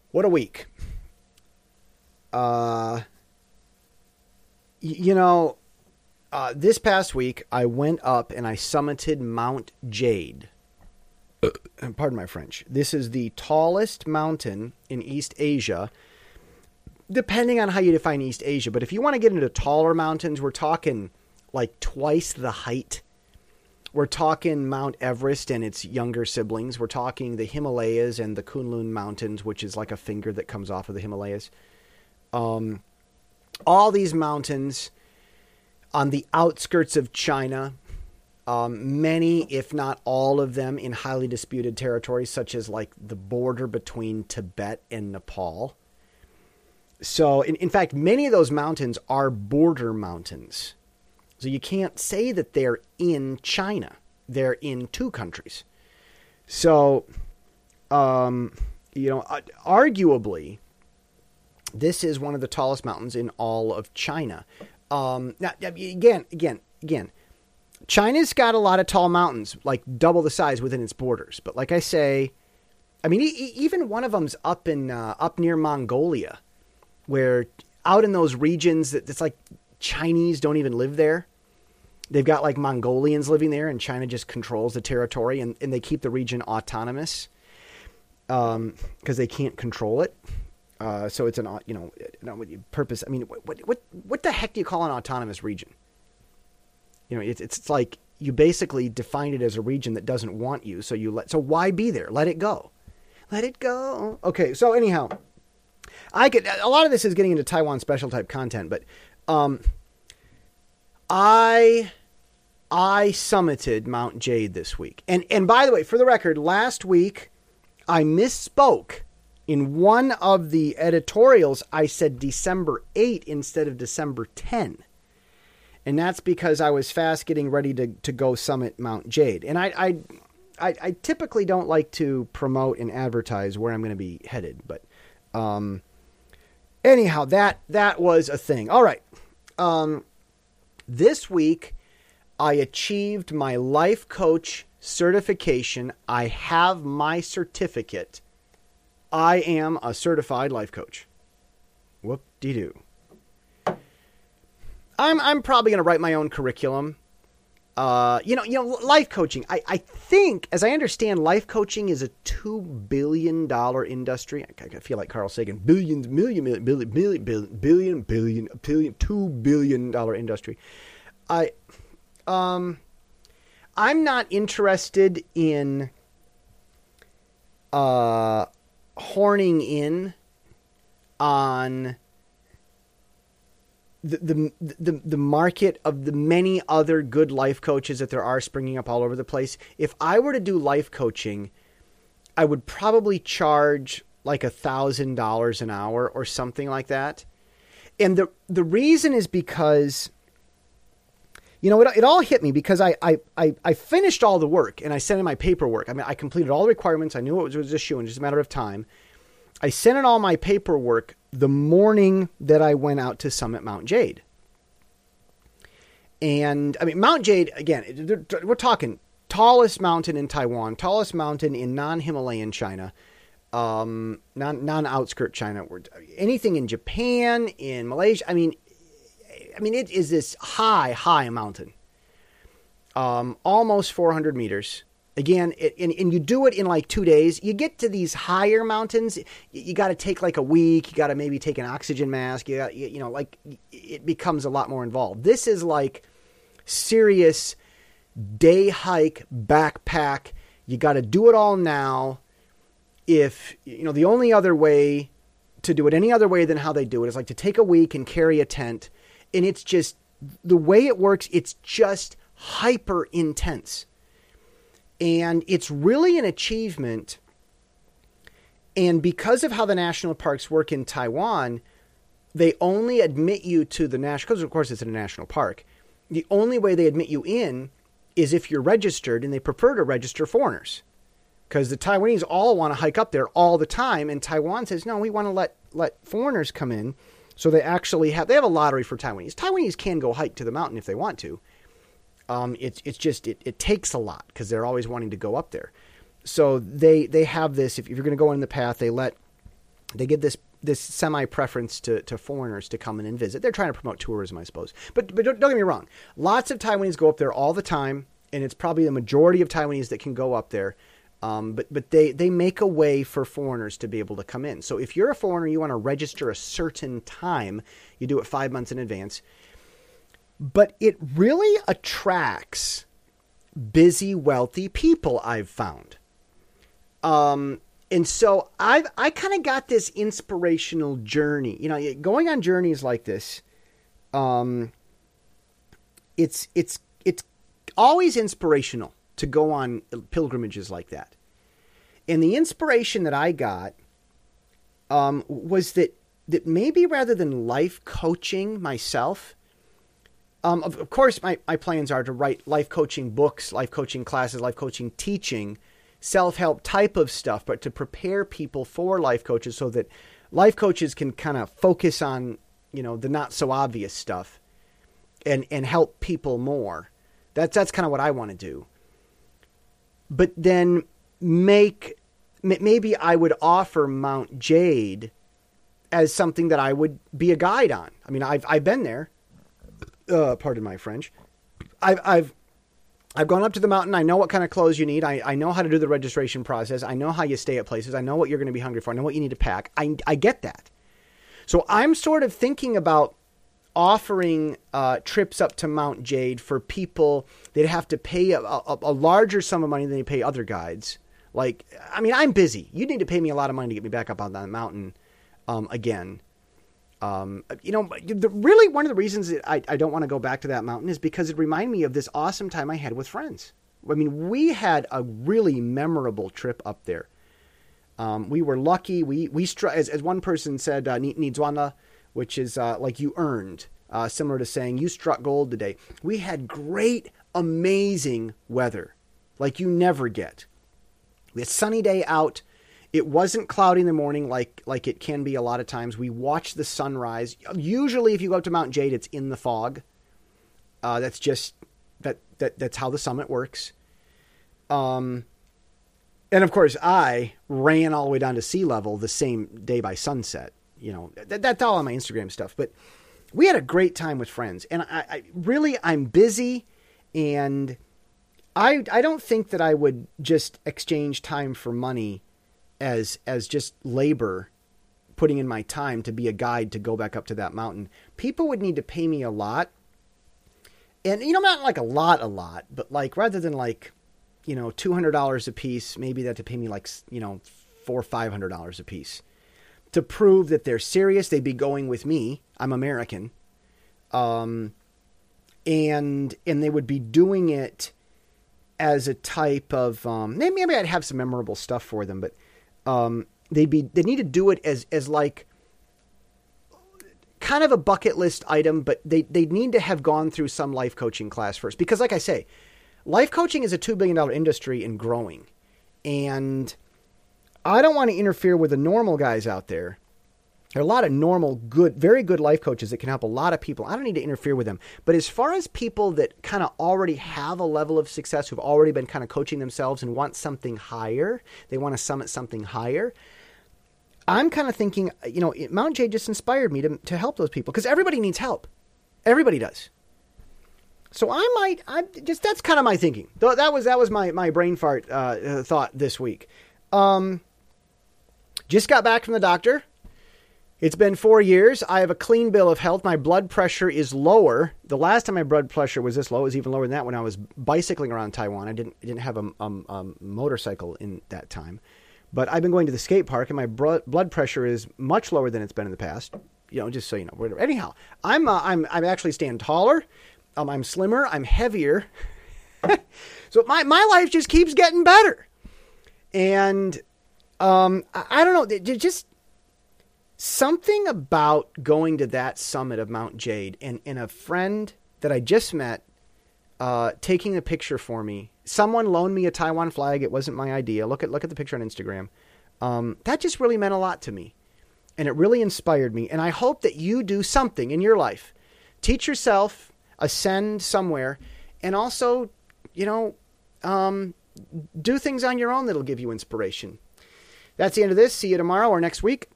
What a week. This past week, I went up and I summited Mount Jade. Pardon my French. This is the tallest mountain in East Asia, depending on how you define East Asia. But if you want to get into taller mountains, we're talking like twice the height. We're talking Mount Everest and its younger siblings. We're talking the Himalayas and the Kunlun Mountains, which is like a finger that comes off of the Himalayas. All these mountains on the outskirts of China, many, if not all of them, in highly disputed territories, such as like the border between Tibet and Nepal. So, in fact, many of those mountains are border mountains. So you can't say that they're in China. They're in two countries. So, arguably, this is one of the tallest mountains in all of China. Now, again, China's got a lot of tall mountains, like double the size within its borders. But like I say, I mean, even one of them's up near Mongolia, where out in those regions it's like Chinese don't even live there. They've got like Mongolians living there, and China just controls the territory, and they keep the region autonomous because they can't control it. So it's purpose. I mean, what the heck do you call an autonomous region? It's like you basically defined it as a region that doesn't want you. So so why be there? Let it go. Let it go. Okay. So anyhow, a lot of this is getting into Taiwan special type content, but, I summited Mount Jade this week. And by the way, for the record, last week I misspoke. In one of the editorials, I said December 8 instead of December 10. And that's because I was fast getting ready to go summit Mount Jade. And I typically don't like to promote and advertise where I'm going to be headed. But anyhow, that was a thing. All right. This week, I achieved my life coach certification. I have my certificate. I am a certified life coach. Whoop-de-doo. I'm probably going to write my own curriculum. Life coaching. I think, as I understand, life coaching is a $2 billion industry. I feel like Carl Sagan. $2 billion industry. I'm not interested in horning in on the market of the many other good life coaches that there are springing up all over the place. If I were to do life coaching, I would probably charge like $1,000 an hour or something like that. And the reason is because, it all hit me because I finished all the work and I sent in my paperwork. I mean, I completed all the requirements. I knew it was just in just a matter of time. I sent in all my paperwork the morning that I went out to summit Mount Jade. And I mean, Mount Jade, again, we're talking tallest mountain in Taiwan, tallest mountain in non-Himalayan China, non-outskirt China, anything in Japan, in Malaysia. I mean, it is this high mountain, almost 400 meters. Again, and you do it in like 2 days. You get to these higher mountains, you got to take like a week. You got to maybe take an oxygen mask. It becomes a lot more involved. This is like serious day hike, backpack. You got to do it all now. If, the only other way to do it any other way than how they do it is like to take a week and carry a tent. And it's just the way it works. It's just hyper intense. And it's really an achievement. And because of how the national parks work in Taiwan, they only admit you to the national, because of course it's in a national park. The only way they admit you in is if you're registered, and they prefer to register foreigners. Because the Taiwanese all want to hike up there all the time. And Taiwan says, no, we want to let foreigners come in. So they actually have a lottery for Taiwanese. Taiwanese can go hike to the mountain if they want to. It's just it takes a lot because they're always wanting to go up there. So they have this. If you're going to go in the path, they let they give this semi-preference to foreigners to come in and visit. They're trying to promote tourism, I suppose. But don't get me wrong. Lots of Taiwanese go up there all the time, and it's probably the majority of Taiwanese that can go up there. But they make a way for foreigners to be able to come in. So if you're a foreigner, you want to register a certain time, you do it 5 months in advance. But it really attracts busy, wealthy people, I've found. And so I kind of got this inspirational journey. You know, going on journeys like this, it's always inspirational to go on pilgrimages like that. And the inspiration that I got was that maybe rather than life coaching myself, of course my plans are to write life coaching books, life coaching classes, life coaching teaching, self-help type of stuff, but to prepare people for life coaches so that life coaches can kind of focus on, you know, the not so obvious stuff and help people more. That's kind of what I want to do. But then maybe I would offer Mount Jade as something that I would be a guide on. I mean, I've been there. Pardon my French. I've gone up to the mountain. I know what kind of clothes you need. I know how to do the registration process. I know how you stay at places. I know what you're going to be hungry for. I know what you need to pack. I get that. So I'm sort of thinking about offering trips up to Mount Jade for people that have to pay a larger sum of money than they pay other guides. Like, I mean, I'm busy. You need to pay me a lot of money to get me back up on that mountain again. You know, really one of the reasons that I don't want to go back to that mountain is because it reminded me of this awesome time I had with friends. I mean, we had a really memorable trip up there. We were lucky. We as one person said, "Ni zuanle," which is like you earned, similar to saying you struck gold today. We had great, amazing weather, like you never get. We had a sunny day out. It wasn't cloudy in the morning like it can be a lot of times. We watched the sunrise. Usually, if you go up to Mount Jade, it's in the fog. That's just that's how the summit works. And of course, I ran all the way down to sea level the same day by sunset. You know, that's all on my Instagram stuff. But we had a great time with friends, and I'm busy, and I don't think that I would just exchange time for money as just labor, putting in my time to be a guide to go back up to that mountain. People would need to pay me a lot. And, you know, not like a lot, but like rather than like, you know, $200 a piece, maybe that to pay me like, you know, $400 or $500 a piece to prove that they're serious. They'd be going with me. I'm American. And they would be doing it as a type of, maybe I'd have some memorable stuff for them, but they need to do it as like kind of a bucket list item, but they need to have gone through some life coaching class first. Because like I say, life coaching is a $2 billion industry and growing. And I don't want to interfere with the normal guys out there. There are a lot of normal, good, very good life coaches that can help a lot of people. I don't need to interfere with them. But as far as people that kind of already have a level of success, who've already been kind of coaching themselves and want something higher, they want to summit something higher, I'm kind of thinking, you know, Mount Jade just inspired me to help those people because everybody needs help. Everybody does. So that's kind of my thinking. That was my brain fart thought this week. Just got back from the doctor. It's been 4 years. I have a clean bill of health. My blood pressure is lower. The last time my blood pressure was this low, it was even lower than that when I was bicycling around Taiwan. I didn't have a motorcycle in that time. But I've been going to the skate park, and my blood pressure is much lower than it's been in the past. You know, just so you know. Whatever. Anyhow, I'm actually staying taller. I'm slimmer. I'm heavier. So my life just keeps getting better. And I don't know. Just something about going to that summit of Mount Jade and a friend that I just met taking a picture for me. Someone loaned me a Taiwan flag. It wasn't my idea. Look at the picture on Instagram. That just really meant a lot to me. And it really inspired me. And I hope that you do something in your life. Teach yourself, ascend somewhere, and also, you know, do things on your own that'll give you inspiration. That's the end of this. See you tomorrow or next week.